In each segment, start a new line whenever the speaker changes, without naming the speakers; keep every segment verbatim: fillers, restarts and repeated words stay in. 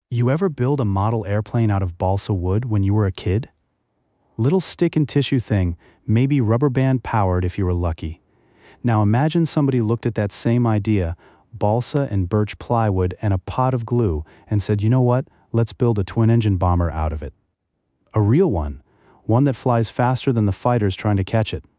You ever build a model airplane out of balsa wood when you were a kid? Little stick and tissue thing, maybe rubber band powered if you were lucky. Now imagine somebody looked at that same idea, balsa and birch plywood and a pot of glue, and said, you know what, let's build a twin-engine bomber out of it. A real one, one that flies faster than the fighters trying to catch it.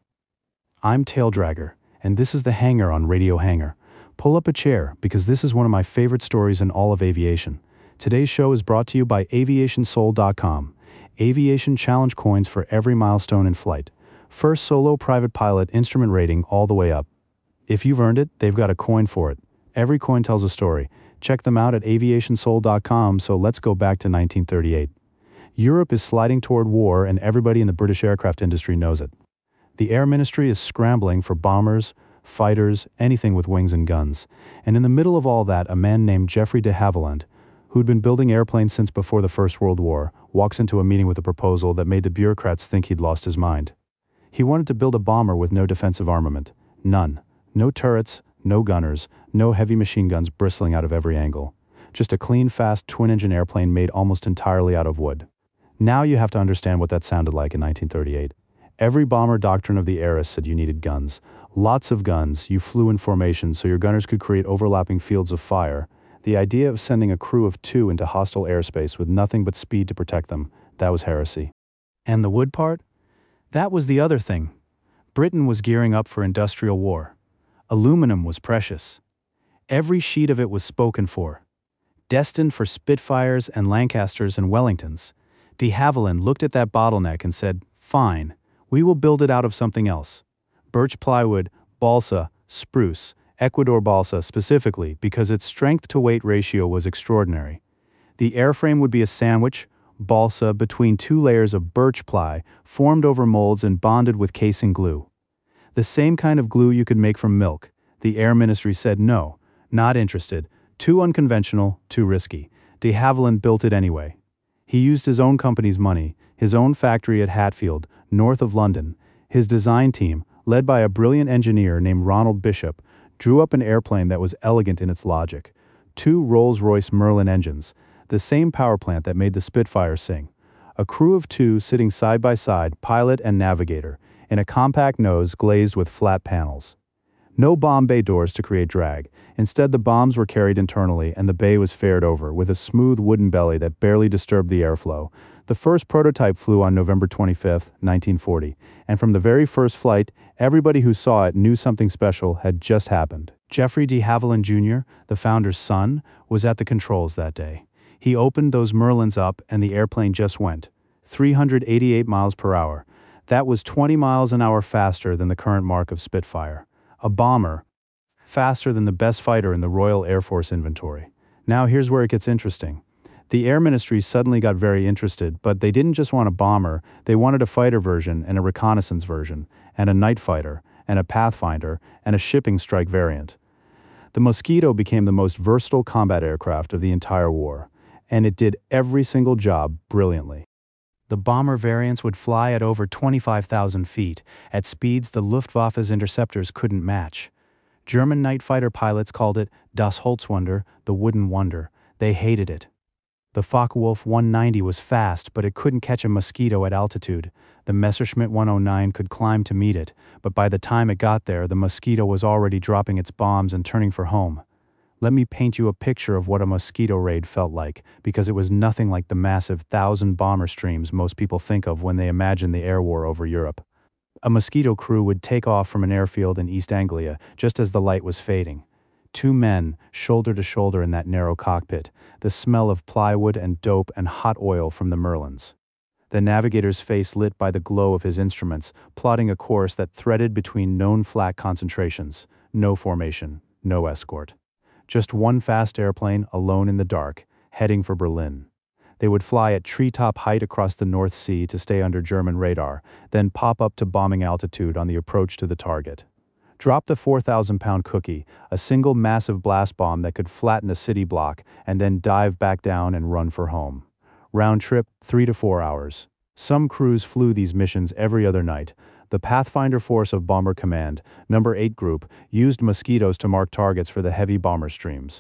I'm Taildragger, and this is The Hangar on Radio Hangar. Pull up a chair, because this is one of my favorite stories in all of aviation. Today's show is brought to you by aviation soul dot com. Aviation challenge coins for every milestone in flight. First solo private pilot instrument rating all the way up. If you've earned it, they've got a coin for it. Every coin tells a story. Check them out at aviation soul dot com, so let's go back to nineteen thirty-eight. Europe is sliding toward war, and everybody in the British aircraft industry knows it. The Air Ministry is scrambling for bombers, fighters, anything with wings and guns. And in the middle of all that, a man named Geoffrey de Havilland, who'd been building airplanes since before the First World War, walks into a meeting with a proposal that made the bureaucrats think he'd lost his mind. He wanted to build a bomber with no defensive armament. None. No turrets, no gunners, no heavy machine guns bristling out of every angle. Just a clean, fast, twin-engine airplane made almost entirely out of wood. Now you have to understand what that sounded like in nineteen thirty-eight. Every bomber doctrine of the era said you needed guns. Lots of guns. You flew in formation so your gunners could create overlapping fields of fire. The idea of sending a crew of two into hostile airspace with nothing but speed to protect them, that was heresy. And the wood part? That was the other thing. Britain was gearing up for industrial war. Aluminum was precious. Every sheet of it was spoken for. Destined for Spitfires and Lancasters and Wellingtons. De Havilland looked at that bottleneck and said, fine, we will build it out of something else. Birch plywood, balsa, spruce, Ecuador balsa specifically because its strength-to-weight ratio was extraordinary. The airframe would be a sandwich, balsa between two layers of birch ply formed over molds and bonded with casing glue. The same kind of glue you could make from milk. The Air Ministry said no, not interested, too unconventional, too risky. De Havilland built it anyway. He used his own company's money, his own factory at Hatfield, north of London. His design team, led by a brilliant engineer named Ronald Bishop, drew up an airplane that was elegant in its logic. Two Rolls-Royce Merlin engines, the same power plant that made the Spitfire sing. A crew of two sitting side by side, pilot and navigator, in a compact nose glazed with flat panels. No bomb bay doors to create drag. Instead, the bombs were carried internally and the bay was fared over with a smooth wooden belly that barely disturbed the airflow. The first prototype flew on November twenty-fifth, nineteen forty, and from the very first flight, everybody who saw it knew something special had just happened. Geoffrey de Havilland Junior, the founder's son, was at the controls that day. He opened those Merlins up and the airplane just went. three hundred eighty-eight miles per hour. That was twenty miles an hour faster than the current mark of Spitfire. A bomber, faster than the best fighter in the Royal Air Force inventory. Now here's where it gets interesting. The Air Ministry suddenly got very interested, but they didn't just want a bomber, they wanted a fighter version and a reconnaissance version, and a night fighter, and a pathfinder, and a shipping strike variant. The Mosquito became the most versatile combat aircraft of the entire war, and it did every single job brilliantly. The bomber variants would fly at over twenty-five thousand feet, at speeds the Luftwaffe's interceptors couldn't match. German night fighter pilots called it Das Holzwunder, the wooden wonder. They hated it. The Focke-Wulf one ninety was fast, but it couldn't catch a Mosquito at altitude. The Messerschmitt one oh nine could climb to meet it, but by the time it got there, the Mosquito was already dropping its bombs and turning for home. Let me paint you a picture of what a Mosquito raid felt like, because it was nothing like the massive thousand bomber streams most people think of when they imagine the air war over Europe. A Mosquito crew would take off from an airfield in East Anglia just as the light was fading. Two men, shoulder to shoulder in that narrow cockpit, the smell of plywood and dope and hot oil from the Merlins. The navigator's face lit by the glow of his instruments, plotting a course that threaded between known flat concentrations. No formation, no escort. Just one fast airplane, alone in the dark, heading for Berlin. They would fly at treetop height across the North Sea to stay under German radar, then pop up to bombing altitude on the approach to the target. Drop the four thousand pound cookie, a single massive blast bomb that could flatten a city block, and then dive back down and run for home. Round trip, three to four hours. Some crews flew these missions every other night. The Pathfinder Force of Bomber Command, number eight Group, used Mosquitoes to mark targets for the heavy bomber streams.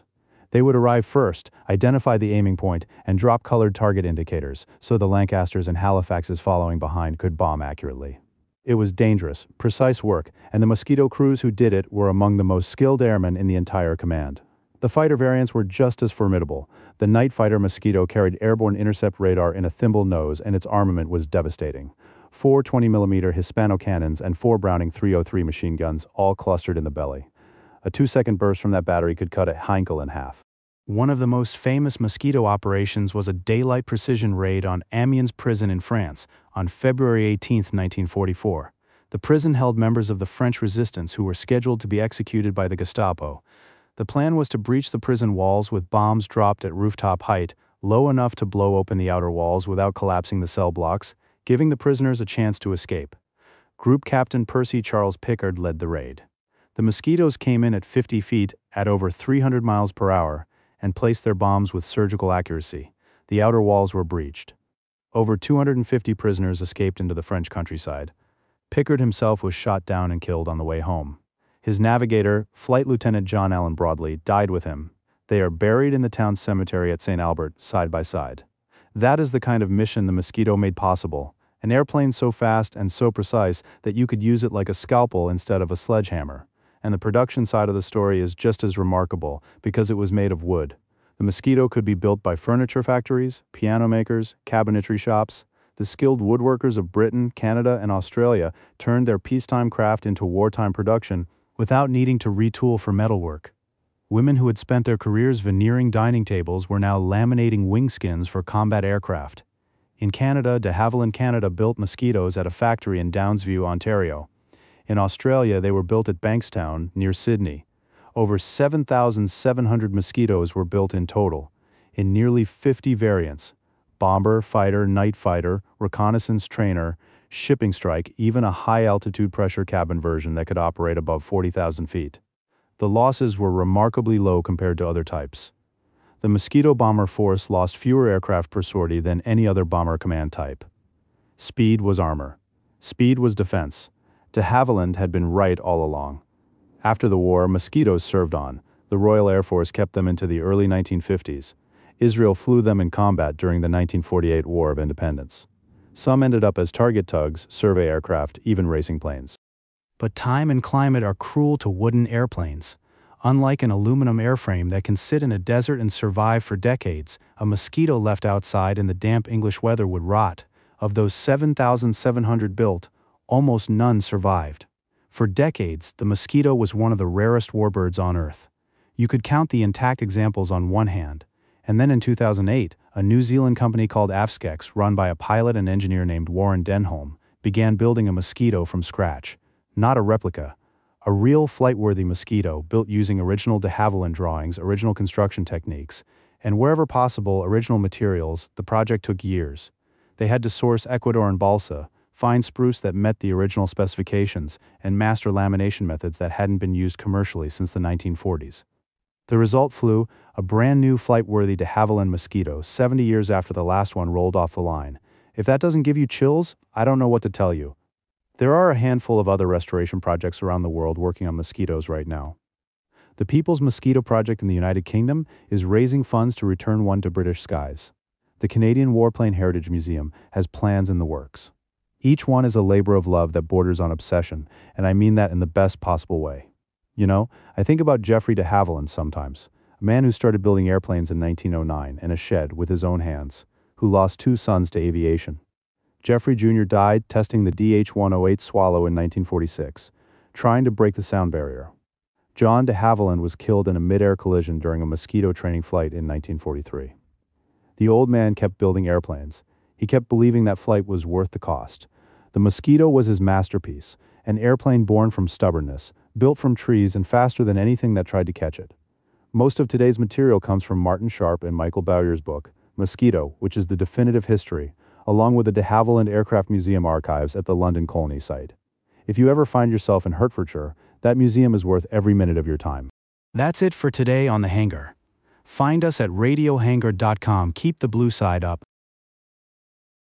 They would arrive first, identify the aiming point, and drop colored target indicators, so the Lancasters and Halifaxes following behind could bomb accurately. It was dangerous, precise work, and the Mosquito crews who did it were among the most skilled airmen in the entire command. The fighter variants were just as formidable. The night fighter Mosquito carried airborne intercept radar in a thimble nose, and its armament was devastating. Four twenty millimeter Hispano cannons and four Browning three oh three machine guns, all clustered in the belly. A two-second burst from that battery could cut a Heinkel in half. One of the most famous Mosquito operations was a daylight precision raid on Amiens prison in France on February eighteenth, nineteen forty-four. The prison held members of the French resistance who were scheduled to be executed by the Gestapo. The plan was to breach the prison walls with bombs dropped at rooftop height, low enough to blow open the outer walls without collapsing the cell blocks, giving the prisoners a chance to escape. Group Captain Percy Charles Pickard led the raid. The Mosquitoes came in at fifty feet, at over three hundred miles per hour, and placed their bombs with surgical accuracy. The outer walls were breached. Over two hundred fifty prisoners escaped into the French countryside. Pickard himself was shot down and killed on the way home. His navigator, Flight Lieutenant John Allen Broadley, died with him. They are buried in the town cemetery at Saint Albert, side by side. That is the kind of mission the Mosquito made possible. An airplane so fast and so precise that you could use it like a scalpel instead of a sledgehammer. And the production side of the story is just as remarkable because it was made of wood. The Mosquito could be built by furniture factories, piano makers, cabinetry shops. The skilled woodworkers of Britain, Canada, and Australia turned their peacetime craft into wartime production without needing to retool for metalwork. Women who had spent their careers veneering dining tables were now laminating wing skins for combat aircraft. In Canada, de Havilland Canada built Mosquitoes at a factory in Downsview, Ontario. In Australia, they were built at Bankstown, near Sydney. Over seven thousand seven hundred Mosquitoes were built in total, in nearly fifty variants: bomber, fighter, night fighter, reconnaissance trainer, shipping strike, even a high-altitude pressure cabin version that could operate above forty thousand feet. The losses were remarkably low compared to other types. The Mosquito bomber force lost fewer aircraft per sortie than any other bomber command type. Speed was armor. Speed was defense. De Havilland had been right all along. After the war, Mosquitoes served on. The Royal Air Force kept them into the early nineteen fifties. Israel flew them in combat during the nineteen forty-eight War of Independence. Some ended up as target tugs, survey aircraft, even racing planes. But time and climate are cruel to wooden airplanes. Unlike an aluminum airframe that can sit in a desert and survive for decades, a Mosquito left outside in the damp English weather would rot. Of those seven thousand seven hundred built, almost none survived. For decades, the Mosquito was one of the rarest warbirds on Earth. You could count the intact examples on one hand. And then in two thousand eight, a New Zealand company called Avskex, run by a pilot and engineer named Warren Denholm, began building a Mosquito from scratch. Not a replica. A real flight-worthy Mosquito built using original de Havilland drawings, original construction techniques, and wherever possible original materials. The project took years. They had to source Ecuador and balsa, fine spruce that met the original specifications, and master lamination methods that hadn't been used commercially since the nineteen forties. The result flew, a brand new flight-worthy de Havilland Mosquito, seventy years after the last one rolled off the line. If that doesn't give you chills, I don't know what to tell you. There are a handful of other restoration projects around the world working on Mosquitoes right now. The People's Mosquito Project in the United Kingdom is raising funds to return one to British skies. The Canadian Warplane Heritage Museum has plans in the works. Each one is a labor of love that borders on obsession, and I mean that in the best possible way. You know, I think about Geoffrey de Havilland sometimes, a man who started building airplanes in nineteen oh nine in a shed with his own hands, who lost two sons to aviation. Geoffrey Junior died testing the D H one oh eight Swallow in nineteen forty-six, trying to break the sound barrier. John de Havilland was killed in a mid-air collision during a Mosquito training flight in nineteen forty-three. The old man kept building airplanes. He kept believing that flight was worth the cost. The Mosquito was his masterpiece, an airplane born from stubbornness, built from trees and faster than anything that tried to catch it. Most of today's material comes from Martin Sharp and Michael Bowyer's book, Mosquito, which is the definitive history, along with the de Havilland Aircraft Museum archives at the London Colney site. If you ever find yourself in Hertfordshire, that museum is worth every minute of your time. That's it for today on The Hangar. Find us at radio hangar dot com. Keep the blue side up,